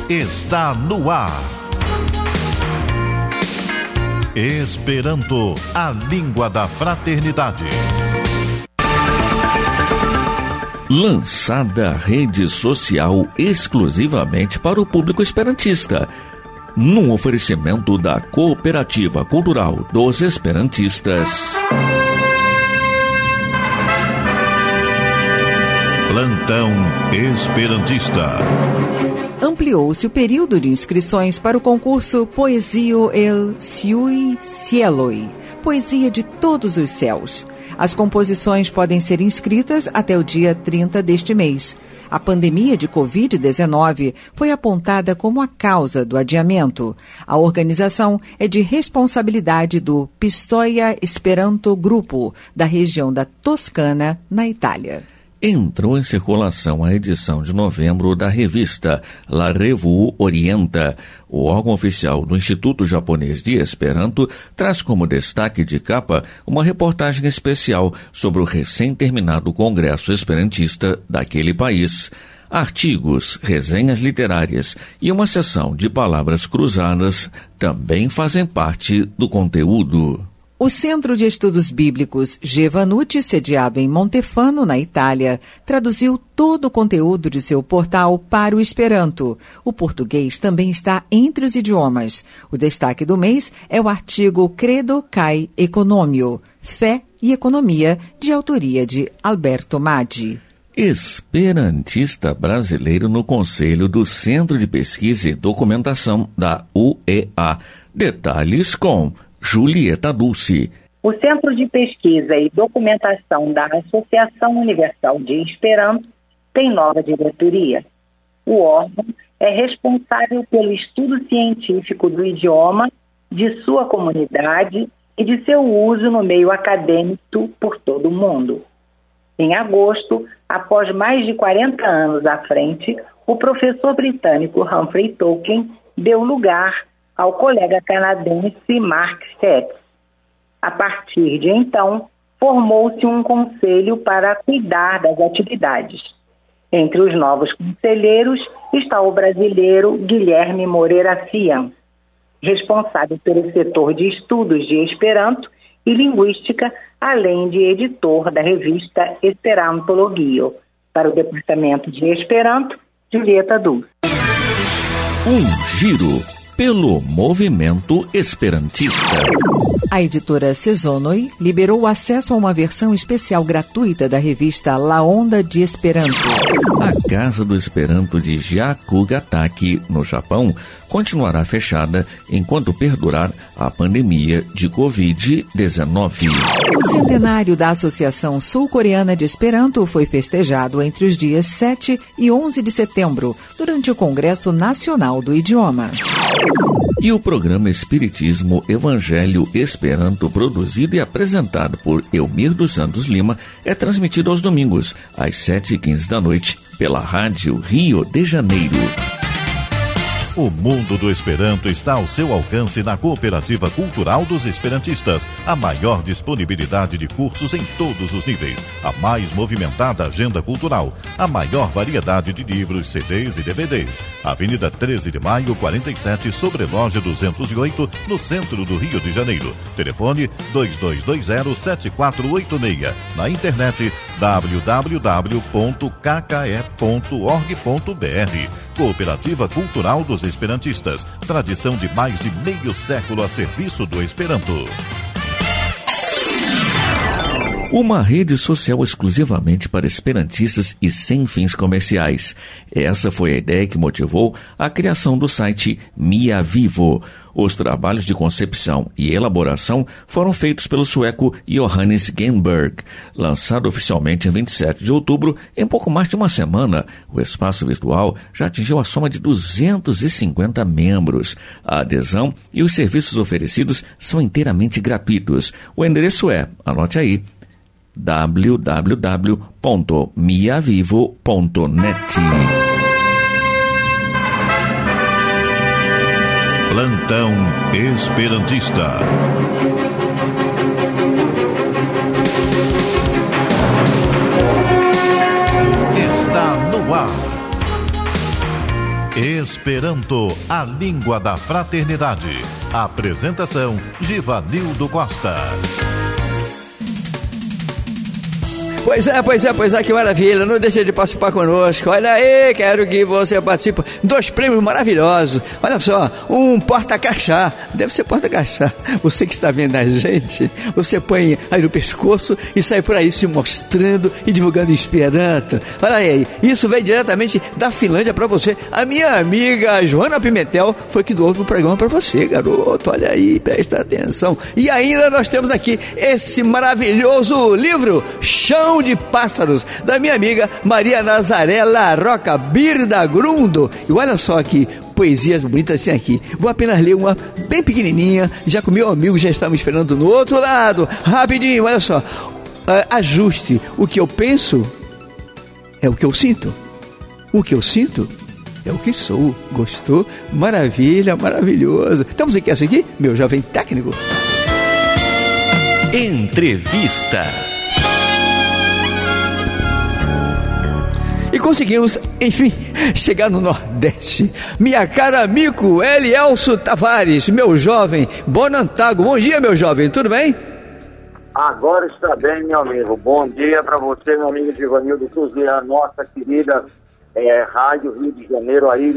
está no ar. Esperanto, a língua da fraternidade. Lançada rede social exclusivamente para o público esperantista, num oferecimento da Cooperativa Cultural dos Esperantistas. Plantão Esperantista. Ampliou-se o período de inscrições para o concurso Poesio el Ciui Cieloi, Poesia de Todos os Céus. As composições podem ser inscritas até o dia 30 deste mês. A pandemia de Covid-19 foi apontada como a causa do adiamento. A organização é de responsabilidade do Pistoia Esperanto Grupo, da região da Toscana, na Itália. Entrou em circulação a edição de novembro da revista La Revue Orienta. O órgão oficial do Instituto Japonês de Esperanto traz como destaque de capa uma reportagem especial sobre o recém-terminado Congresso Esperantista daquele país. Artigos, resenhas literárias e uma seção de palavras cruzadas também fazem parte do conteúdo. O Centro de Estudos Bíblicos Gevanuti, sediado em Montefano, na Itália, traduziu todo o conteúdo de seu portal para o Esperanto. O português também está entre os idiomas. O destaque do mês é o artigo Credo Kai Economio, Fé e Economia, de autoria de Alberto Maggi. Esperantista brasileiro no Conselho do Centro de Pesquisa e Documentação da UEA. Detalhes com Julieta Dulce. O Centro de Pesquisa e Documentação da Associação Universal de Esperanto tem nova diretoria. O órgão é responsável pelo estudo científico do idioma, de sua comunidade e de seu uso no meio acadêmico por todo o mundo. Em agosto, após mais de 40 anos à frente, o professor britânico Humphrey Tolkien deu lugar ao colega canadense Mark Setz. A partir de então, formou-se um conselho para cuidar das atividades. Entre os novos conselheiros está o brasileiro Guilherme Moreira Fian, responsável pelo setor de estudos de Esperanto e linguística, além de editor da revista Esperantologio. Para o departamento de Esperanto, Julieta Dulce. Um giro pelo movimento esperantista. A editora Sezonoi liberou o acesso a uma versão especial gratuita da revista La Onda de Esperanto. A Casa do Esperanto de Hyakugataki, no Japão, continuará fechada enquanto perdurar a pandemia de Covid-19. O centenário da Associação Sul-Coreana de Esperanto foi festejado entre os dias 7 e 11 de setembro, durante o Congresso Nacional do Idioma. E o programa Espiritismo Evangelho Esperanto, produzido e apresentado por Elmir dos Santos Lima, é transmitido aos domingos, às 7h15 da noite, pela Rádio Rio de Janeiro. O mundo do Esperanto está ao seu alcance na Cooperativa Cultural dos Esperantistas. A maior disponibilidade de cursos em todos os níveis. A mais movimentada agenda cultural. A maior variedade de livros, CDs e DVDs. Avenida 13 de Maio, 47, Sobreloja 208, no centro do Rio de Janeiro. Telefone 2220-7486. Na internet www.kke.org.br. Cooperativa Cultural dos Esperantistas. Tradição de mais de meio século a serviço do Esperanto. Uma rede social exclusivamente para esperantistas e sem fins comerciais. Essa foi a ideia que motivou a criação do site Mia Vivo. Os trabalhos de concepção e elaboração foram feitos pelo sueco Johannes Genberg. Lançado oficialmente em 27 de outubro, em pouco mais de uma semana, o espaço virtual já atingiu a soma de 250 membros. A adesão e os serviços oferecidos são inteiramente gratuitos. O endereço é, anote aí, www.miavivo.net. Plantão Esperantista. Está no ar. Esperanto, a língua da fraternidade. Apresentação, Givanildo Costa. Pois é, que maravilha, não deixe de participar conosco. Olha aí, quero que você participe. 2 prêmios maravilhosos. Olha só, um porta-crachá, deve ser porta-crachá. Você que está vendo a gente, você põe aí no pescoço e sai por aí se mostrando e divulgando Esperanto. Olha aí, isso vem diretamente da Finlândia para você. A minha amiga Joana Pimentel foi que doou o programa para você, garoto. Olha aí, presta atenção. E ainda nós temos aqui esse maravilhoso livro, Chão de Pássaros, da minha amiga Maria Nazaré Larroca Birda Grundo. E olha só aqui, poesias bonitas tem aqui. Vou apenas ler uma bem pequenininha, já que o meu amigo já está me esperando no outro lado. Rapidinho, olha só. Ajuste. O que eu penso é o que eu sinto. O que eu sinto é o que sou. Gostou? Maravilha, maravilhoso. Estamos aqui, essa aqui, meu jovem técnico. Entrevista. E conseguimos, enfim, chegar no Nordeste. Minha cara amigo Elielso Tavares, meu jovem Bonantago. Bom dia, meu jovem, tudo bem? Agora está bem, meu amigo. Bom dia para você, meu amigo Givanildo Souza, a nossa querida Rádio Rio de Janeiro, aí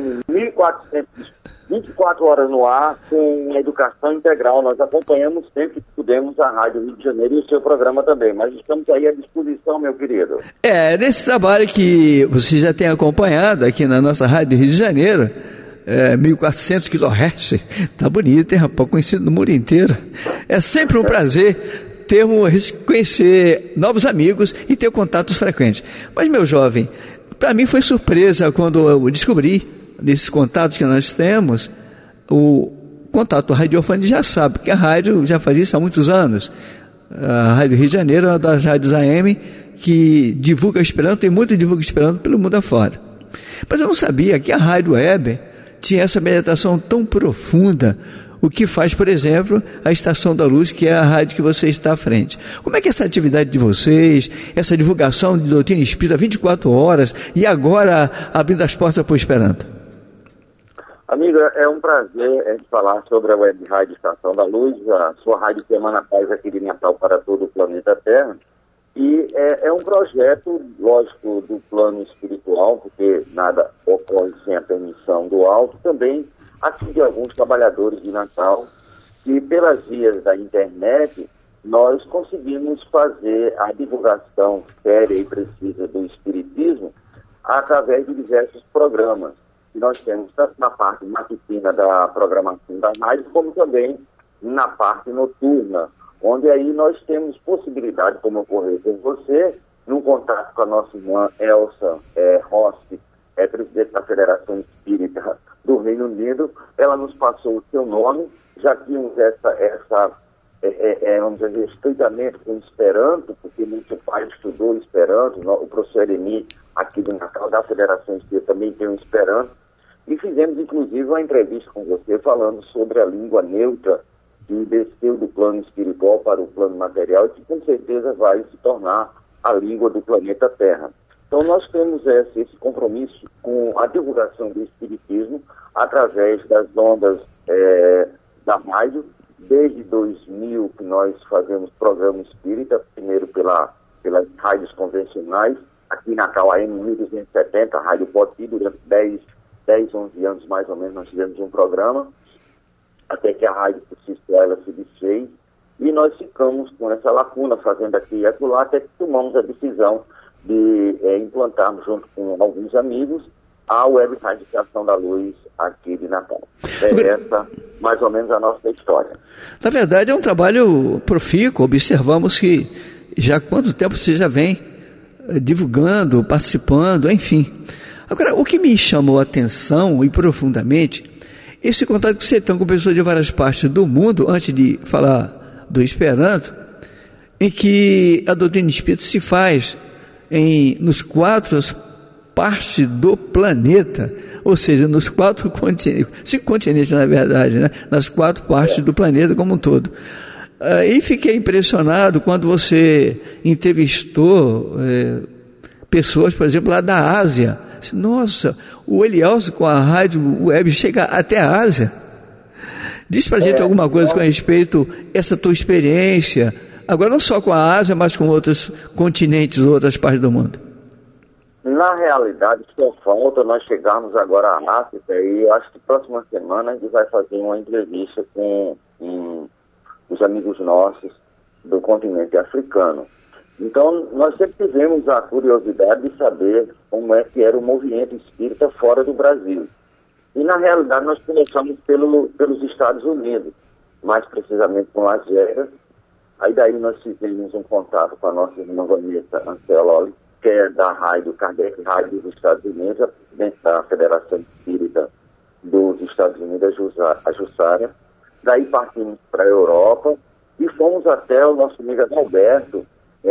24 horas no ar, com educação integral. Nós acompanhamos sempre que pudemos a Rádio Rio de Janeiro e o seu programa também, mas estamos aí à disposição, meu querido. Nesse trabalho que você já tem acompanhado aqui na nossa Rádio Rio de Janeiro, 1400 kHz, tá bonito, hein, rapaz, conhecido no mundo inteiro. É sempre um prazer conhecer novos amigos e ter contatos frequentes. Mas, meu jovem, para mim foi surpresa quando eu descobri, desses contatos que nós temos, o contato radiofônico já sabe, porque a rádio já faz isso há muitos anos. A Rádio Rio de Janeiro é uma das rádios AM que divulga Esperanto, e muito divulga Esperanto pelo mundo afora. Mas eu não sabia que a rádio web tinha essa meditação tão profunda, o que faz, por exemplo, a Estação da Luz, que é a rádio que você está à frente. Como é que é essa atividade de vocês, essa divulgação de doutrina espírita 24 horas, e agora abrindo as portas para o Esperanto? Amigo, é um prazer falar sobre a Web Rádio Estação da Luz, a sua rádio que emana paz aqui de Natal para todo o planeta Terra. E é um projeto, lógico, do plano espiritual, porque nada ocorre sem a permissão do alto, também aqui de alguns trabalhadores de Natal, e pelas vias da internet nós conseguimos fazer a divulgação séria e precisa do espiritismo através de diversos programas. E nós temos tanto na parte matutina da programação da rádio, como também na parte noturna, onde aí nós temos possibilidade, como ocorreu com você, num contato com a nossa irmã Elsa Rossi, presidente da Federação Espírita do Reino Unido. Ela nos passou o seu nome, já tínhamos vamos dizer, estreitamento com Esperanto, porque meu pai estudou Esperanto, o professor Eremi, aqui do Natal, da Federação Espírita, também tem um Esperanto, e fizemos inclusive uma entrevista com você falando sobre a língua neutra que desceu do plano espiritual para o plano material e que com certeza vai se tornar a língua do planeta Terra. Então nós temos esse compromisso com a divulgação do espiritismo através das ondas da rádio. Desde 2000 que nós fazemos programa espírita, primeiro pelas rádios convencionais, aqui em Natal AM 1270, a Rádio Poti, durante 10, 11 anos mais ou menos nós fizemos um programa, até que a rádio por si só ela se desfez, e nós ficamos com essa lacuna, fazendo aqui e acolá, até que tomamos a decisão de implantarmos junto com alguns amigos a Web Rádio Estação da Luz aqui de Natal. Essa mais ou menos a nossa história. Na verdade é um trabalho profícuo, observamos que já há quanto tempo você já vem divulgando, participando, enfim. Agora, o que me chamou a atenção e profundamente, esse contato que você tem com pessoas de várias partes do mundo, antes de falar do Esperanto, em que a doutrina espírita se faz nos 4 partes do planeta, ou seja, nos 4 continentes, 5 continentes na verdade, né? Nas 4 partes do planeta como um todo. E fiquei impressionado quando você entrevistou pessoas, por exemplo, lá da Ásia. nossa, o Elielso com a rádio web chega até a Ásia. Diz pra gente alguma coisa com respeito a essa tua experiência, agora não só com a Ásia, mas com outros continentes, outras partes do mundo. Na realidade, só falta nós chegarmos agora à África, e eu acho que próxima semana a gente vai fazer uma entrevista com os amigos nossos do continente africano. Então, nós sempre tivemos a curiosidade de saber como é que era o movimento espírita fora do Brasil. E, na realidade, nós começamos pelos Estados Unidos, mais precisamente com Las Vegas. Aí daí nós fizemos um contato com a nossa irmã Vanessa Anceloli, que é da Rádio Kardec Rádio dos Estados Unidos, a presidente da Federação Espírita dos Estados Unidos, a Jussara. Daí partimos para a Europa e fomos até o nosso amigo Adalberto,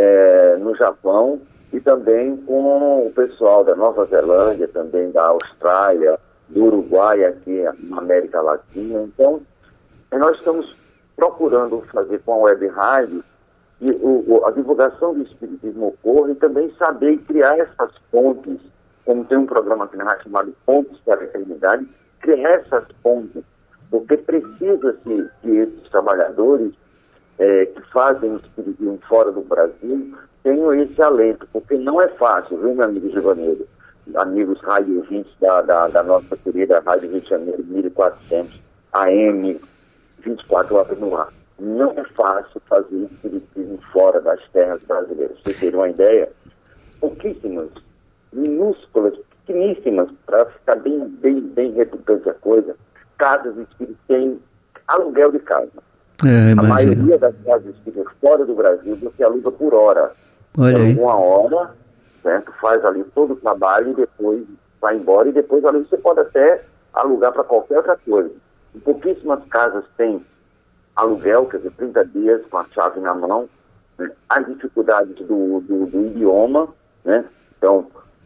no Japão, e também com o pessoal da Nova Zelândia, também da Austrália, do Uruguai, aqui na América Latina. Então, nós estamos procurando fazer com a Web Rádio que a divulgação do Espiritismo ocorra e também saber criar essas pontes, como tem um programa aqui na rádio chamado Pontes para a Eternidade, criar essas pontes, porque precisa-se que esses trabalhadores que fazem o Espiritismo fora do Brasil tenham esse alento, porque não é fácil, viu, meu amigo Givanildo? Amigos rádio ouvintes da nossa querida Rádio Rio de Janeiro, 1400 AM, 24 horas no ar. Não é fácil fazer espiritismo fora das terras brasileiras. Pra vocês terem uma ideia, pouquíssimas, minúsculas, pequeníssimas, para ficar bem redundante a coisa, casas espíritas têm aluguel de casa. A maioria das casas espíritas fora do Brasil você aluga por hora. Olha aí. Uma hora, certo? Faz ali todo o trabalho e depois vai embora, e depois ali você pode até alugar para qualquer outra coisa. E pouquíssimas casas têm aluguel, quer dizer, 30 dias com a chave na mão, né? As dificuldades do idioma, né? Então,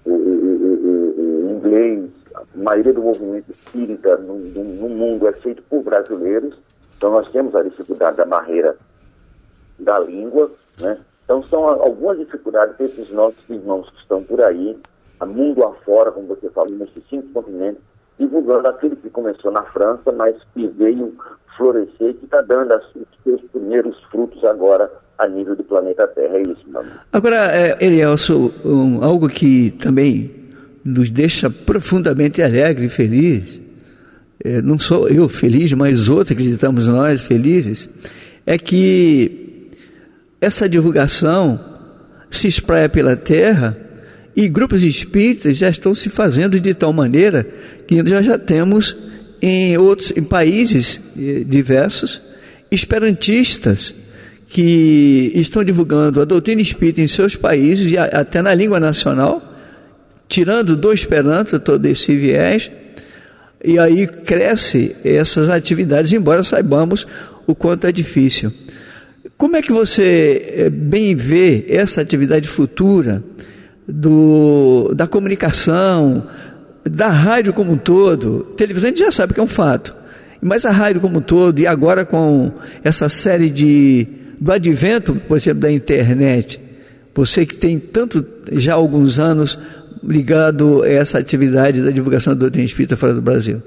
o inglês, a maioria do movimento espírita no mundo é feito por brasileiros, então nós temos a dificuldade da barreira da língua, né? Então são algumas dificuldades desses nossos irmãos que estão por aí, a mundo afora, como você falou, nesses 5 continentes, divulgando aquilo que começou na França, mas que veio florescer e que está dando os seus primeiros frutos agora a nível do planeta Terra. É isso, meu amigo. Agora, Elielso, algo que também nos deixa profundamente alegre e feliz, não sou eu feliz, mas outros, acreditamos nós, felizes, é que essa divulgação se espraia pela terra e grupos espíritas já estão se fazendo de tal maneira que nós já temos em países diversos esperantistas que estão divulgando a doutrina espírita em seus países e até na língua nacional, tirando do Esperanto todo esse viés, e aí cresce essas atividades, embora saibamos o quanto é difícil. Como é que você bem vê essa atividade futura da comunicação, da rádio como um todo? Televisão a gente já sabe que é um fato, mas a rádio como um todo, e agora com essa série do advento, por exemplo, da internet, você que tem já há alguns anos ligado a essa atividade da divulgação da doutrina espírita fora do Brasil.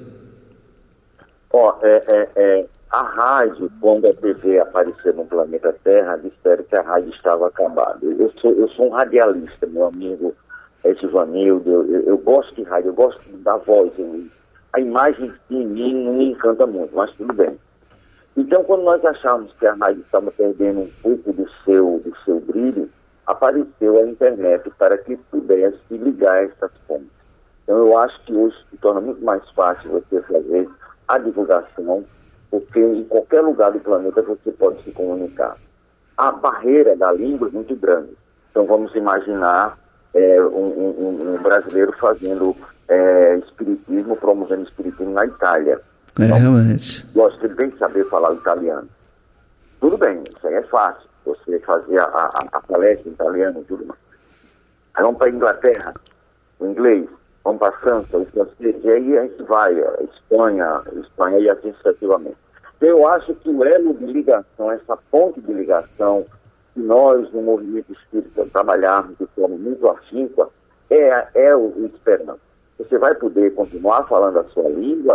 A rádio, quando a TV apareceu no planeta Terra, disseram que a rádio estava acabada. Eu sou um radialista, meu amigo Givanildo, eu gosto de rádio, eu gosto da voz. A imagem em mim não me encanta muito, mas tudo bem. Então, quando nós achávamos que a rádio estava perdendo um pouco do seu brilho, apareceu a internet para que pudesse ligar essas pontes. Então, eu acho que hoje se torna muito mais fácil você fazer a divulgação, porque em qualquer lugar do planeta você pode se comunicar. A barreira da língua é muito grande. Então, vamos imaginar um brasileiro fazendo espiritismo, promovendo espiritismo na Itália. Realmente. Gosto de bem saber falar italiano. Tudo bem, isso aí é fácil. Você fazer a palestra em italiano, tudo mais. Aí vamos para a Inglaterra, o inglês. Vamos para a França, o francês. E aí a gente vai, a Espanha e assim sucessivamente. Então, eu acho que o elo de ligação, essa ponte de ligação, que nós, no movimento espírita, trabalharmos de forma muito afínqua, é o esperança. você vai poder continuar falando a sua língua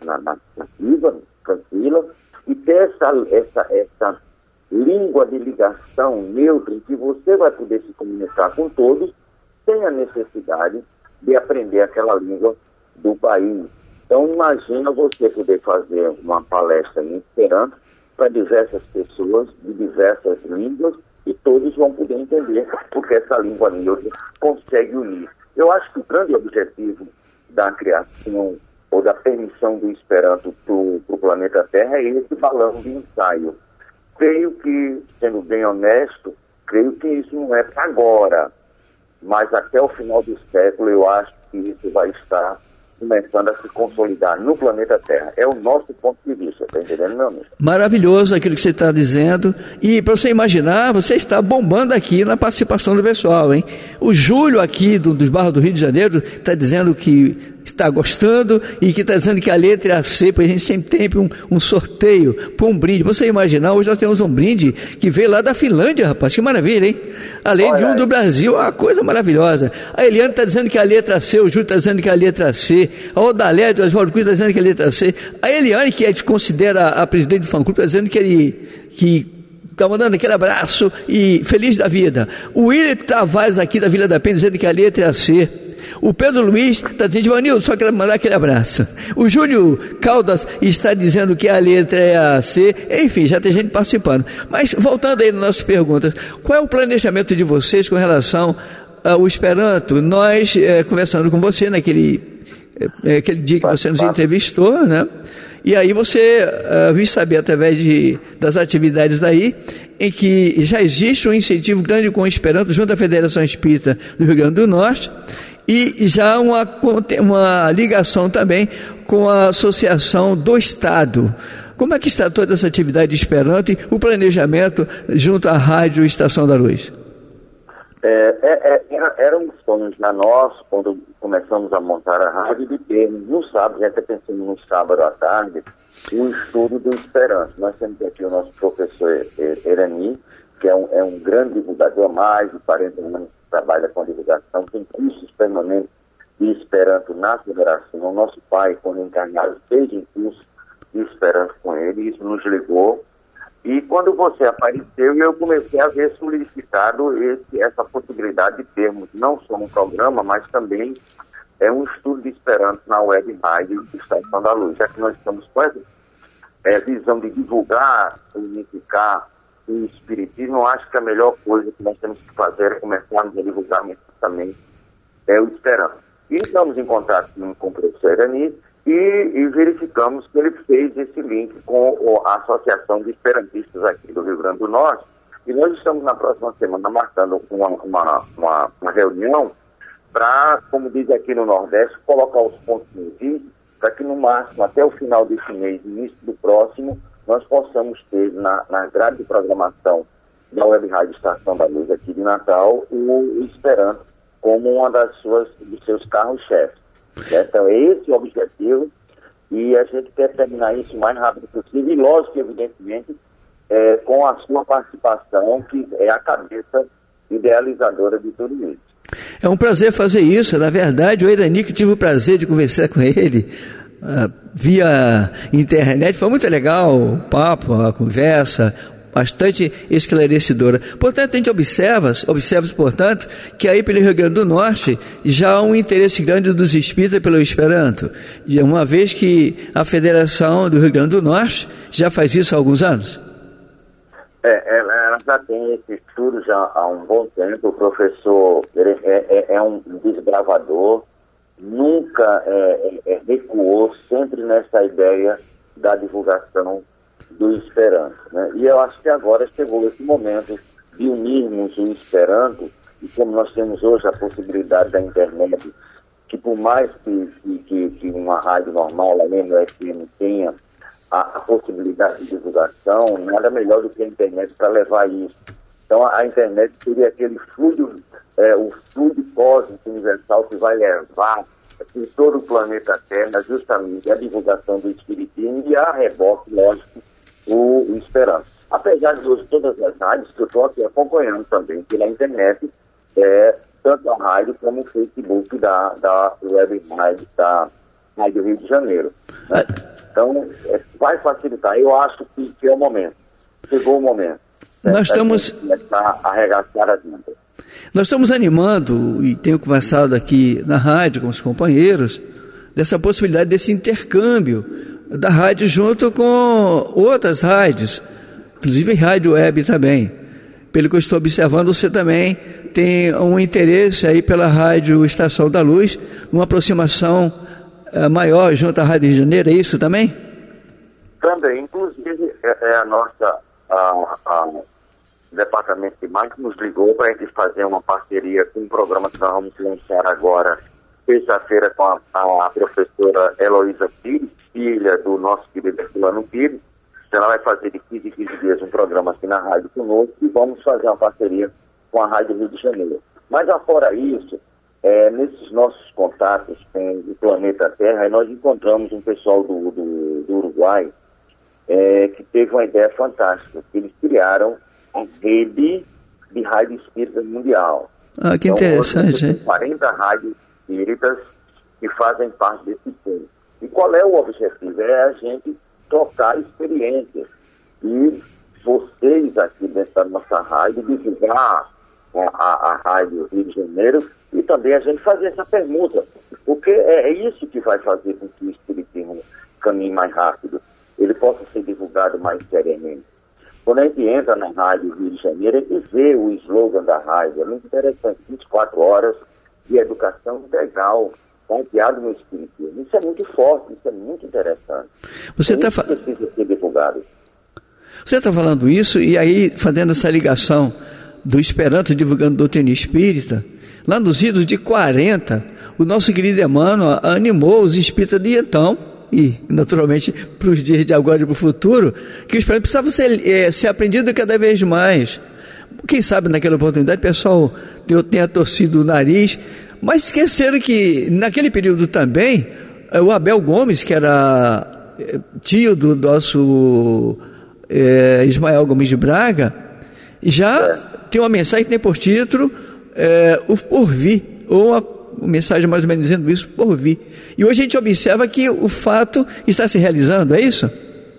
nativa, tranquila, e ter essa língua de ligação neutra em que você vai poder se comunicar com todos sem a necessidade de aprender aquela língua do país. Então, imagina você poder fazer uma palestra em Esperanto para diversas pessoas de diversas línguas e todos vão poder entender, porque essa língua neutra consegue unir. Eu acho que o grande objetivo da criação ou da permissão do Esperanto para o planeta Terra é esse balão de ensaio. Creio que, sendo bem honesto, creio que isso não é para agora, mas até o final do século eu acho que isso vai estar começando a se consolidar no planeta Terra. É o nosso ponto de vista, está entendendo, meu amigo? Maravilhoso aquilo que você está dizendo. E para você imaginar, você está bombando aqui na participação do pessoal, hein? O Júlio aqui dos bairros do Rio de Janeiro está dizendo que está gostando e que está dizendo que a letra é a C, porque a gente sempre tem um sorteio por um brinde. Você imaginar, hoje nós temos um brinde que veio lá da Finlândia, rapaz, que maravilha, hein? Além de um do Brasil, uma coisa maravilhosa. A Eliane está dizendo que a letra C, o Júlio está dizendo que a letra C, a Odalé do Oswaldo Cruz está dizendo que a letra C, a Eliane, que se considera a presidente do fã-clube, está dizendo que está mandando aquele abraço e feliz da vida. O William Tavares aqui da Vila da Penha dizendo que a letra é a C. O Pedro Luiz está dizendo, Ivanildo, só quero mandar aquele abraço. O Júlio Caldas está dizendo que a letra é a C. Enfim, já tem gente participando. Mas, voltando aí nas nossas perguntas, qual é o planejamento de vocês com relação ao Esperanto? Nós, conversando com você naquele aquele dia que você nos entrevistou, né? E aí você viu saber através das atividades daí, em que já existe um incentivo grande com o Esperanto junto à Federação Espírita do Rio Grande do Norte, e já uma ligação também com a Associação do Estado. Como é que está toda essa atividade de Esperanto e o planejamento junto à Rádio Estação da Luz? Eram sonhos na nós, quando começamos a montar a rádio, de termos no sábado, já até pensando no sábado à tarde, um estudo do Esperanto. Nós temos aqui o nosso professor Erani, que é um grande divulgador, há mais de 40 anos que trabalha com a divulgação, tem cursos permanentes de Esperanto na Federação. O nosso pai, quando encarnado, fez um curso de Esperanto com ele, isso nos ligou. E quando você apareceu, eu comecei a ver solicitado essa possibilidade de termos não só um programa, mas também um estudo de Esperanto na web rádio Estação da Luz. Já que nós estamos com essa visão de divulgar, unificar o espiritismo, eu acho que a melhor coisa que nós temos que fazer é começarmos a divulgar também o Esperanto. E estamos em contato com o professor Erani, e verificamos que ele fez esse link com a Associação de Esperantistas aqui do Rio Grande do Norte, e nós estamos na próxima semana marcando uma reunião para, como diz aqui no Nordeste, colocar os pontos nos is, para que no máximo até o final desse mês, início do próximo, nós possamos ter na grade de programação da Web Rádio Estação da Luz aqui de Natal o Esperanto como uma dos seus carros-chefes. Então, é esse o objetivo, e a gente quer terminar isso o mais rápido possível, e lógico, evidentemente, com a sua participação, que é a cabeça idealizadora de tudo isso. É um prazer fazer isso. Na verdade, o Erani, que tive o prazer de conversar com ele via internet, foi muito legal o papo, a conversa, bastante esclarecedora. Portanto, a gente observa, portanto, que aí pelo Rio Grande do Norte já há um interesse grande dos espíritas pelo Esperanto, uma vez que a Federação do Rio Grande do Norte já faz isso há alguns anos. Ela já tem esse estudo já há um bom tempo. O professor é um desbravador, nunca recuou, sempre nessa ideia da divulgação do Esperanto, né? E eu acho que agora chegou esse momento de unirmos o Esperanto, e como nós temos hoje a possibilidade da internet, que por mais que uma rádio normal, além do FM, tenha a possibilidade de divulgação, nada melhor do que a internet para levar isso. Então a internet seria aquele fluido, o fluido cósmico universal que vai levar em todo o planeta Terra justamente a divulgação do espiritismo, e a reboque, lógico, o Esperanto. Apesar de hoje todas as rádios que eu estou aqui acompanhando também pela internet tanto a rádio como o Facebook da Web Rádio da Rádio Rio de Janeiro. Né? Então, vai facilitar. Eu acho que é o momento. Chegou o momento. Nós estamos... arregaçar a vida. Nós estamos animando, e tenho conversado aqui na rádio com os companheiros, dessa possibilidade desse intercâmbio da rádio junto com outras rádios, inclusive rádio web também. Pelo que eu estou observando, você também tem um interesse aí pela rádio Estação da Luz, numa aproximação maior junto à Rádio Rio de Janeiro, é isso também? Também, inclusive, a nossa departamento de marketing nos ligou para a gente fazer uma parceria com um programa que nós vamos lançar agora, terça-feira, com a professora Heloísa Pires, filha do nosso querido Herculano Pires. Ela vai fazer de 15 em 15 dias um programa aqui na rádio conosco e vamos fazer uma parceria com a Rádio Rio de Janeiro. Mas, afora isso, nesses nossos contatos com o planeta Terra, nós encontramos um pessoal do Uruguai que teve uma ideia fantástica, que eles criaram a rede de rádio espírita mundial. Ah, que então, interessante, hein? 40 rádios espíritas que fazem parte desse povo. E qual é o objetivo? É a gente trocar experiências. E vocês aqui dentro da nossa rádio, divulgar a Rádio Rio de Janeiro e também a gente fazer essa pergunta. Porque é isso que vai fazer com que o espiritismo caminhe mais rápido. Ele possa ser divulgado mais seriamente. Quando a gente entra na Rádio Rio de Janeiro, a gente vê o slogan da rádio, é muito interessante, 24 horas de educação integral, confiado no espiritismo. Isso é muito forte, isso é muito interessante. Você precisa ser divulgado. Você está falando isso, e aí, fazendo essa ligação do Esperanto divulgando doutrina espírita, lá nos idos de 40, o nosso querido Emmanuel animou os espíritas de então, e naturalmente para os dias de agora e para o futuro, que o Esperanto precisava ser aprendido cada vez mais. Quem sabe naquela oportunidade o pessoal tenha torcido o nariz, mas esqueceram que naquele período também o Abel Gomes, que era tio do nosso Ismael Gomes de Braga, já tem uma mensagem que tem por título o porvir, ou uma mensagem mais ou menos dizendo isso, por vir. E hoje a gente observa que o fato está se realizando, é isso?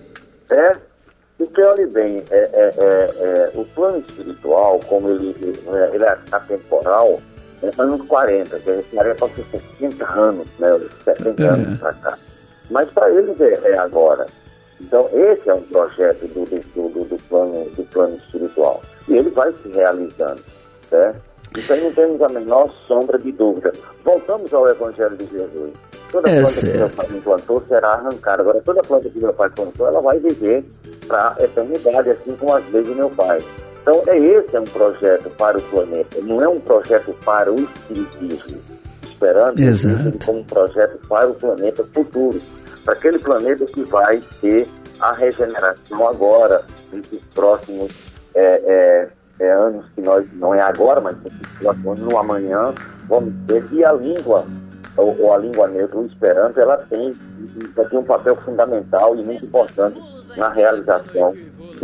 Porque olhe bem, o plano espiritual, como ele é atemporal, anos 40, que a gente daria para ser 60 anos, né, 70 anos para cá. Mas para eles é agora. Então esse é um projeto do plano espiritual. E ele vai se realizando, certo? Isso aí não temos a menor sombra de dúvida. Voltamos ao Evangelho de Jesus. Toda planta que meu pai implantou será arrancada. Agora, toda planta que meu pai plantou, ela vai viver para a eternidade, assim como as leis de meu pai. Então, esse é um projeto para o planeta. Não é um projeto para o espiritismo. Esperando ele como um projeto para o planeta futuro. Para aquele planeta que vai ter a regeneração agora, nesses próximos anos que nós, não é agora, mas no amanhã, vamos ter. E a língua, ou a língua neutra, o Esperanto, ela tem um papel fundamental e muito importante na realização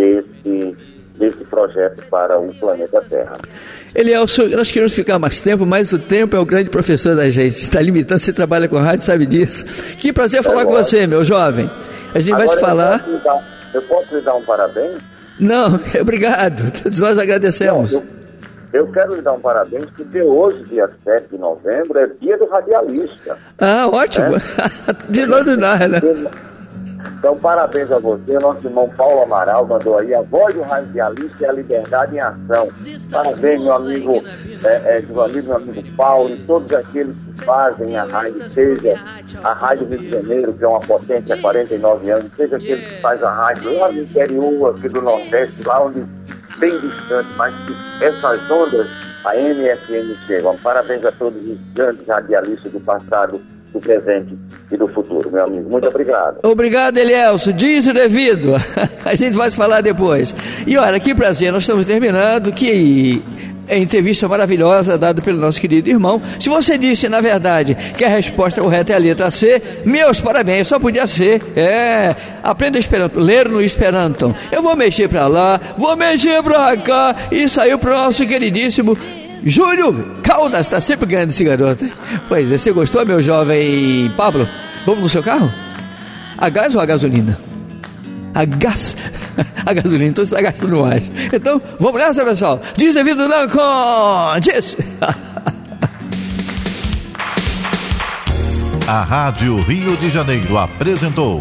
desse projeto para o planeta Terra. Elielson, nós queremos ficar mais tempo, mas o tempo é o grande professor da gente. Está limitando, você trabalha com rádio, sabe disso. Que prazer falar com você, meu jovem. A gente vai te falar... Eu posso lhe dar um parabéns? Não, obrigado. Nós agradecemos. Eu quero lhe dar um parabéns, porque hoje, dia 7 de novembro, é dia do radialista. Ah, ótimo. De novo nada, né? Então, parabéns a você. Nosso irmão Paulo Amaral mandou aí: a voz do radialista é a liberdade em ação. Parabéns, meu amigo meu amigo Paulo, e todos aqueles que fazem a rádio, seja a Rádio Rio de Janeiro, que é uma potência há 49 anos, seja aquele que faz a rádio lá no interior, aqui do Nordeste, lá onde bem distante, mas que essas ondas, a MFM chegam. Parabéns a todos os grandes radialistas do passado, do presente e do futuro, meu amigo. Muito obrigado. Obrigado, Elielson. Diz o devido. A gente vai se falar depois. E olha, que prazer, nós estamos terminando. Que entrevista maravilhosa dada pelo nosso querido irmão. Se você disse, na verdade, que a resposta correta é a letra C, meus parabéns, só podia ser. Aprenda Esperanto, ler no Esperanto. Eu vou mexer pra lá, vou mexer pra cá, e saiu pro nosso queridíssimo Júlio Caldas tá sempre ganhando esse garoto, hein? Pois é, você gostou, meu jovem Pablo? Vamos no seu carro? A gás ou a gasolina? A gasolina, então você está gastando mais. Então, vamos nessa, pessoal. Diz devido não com... Diz. A Rádio Rio de Janeiro apresentou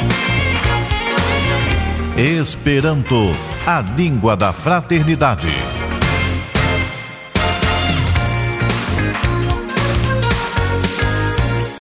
Esperanto, a língua da fraternidade.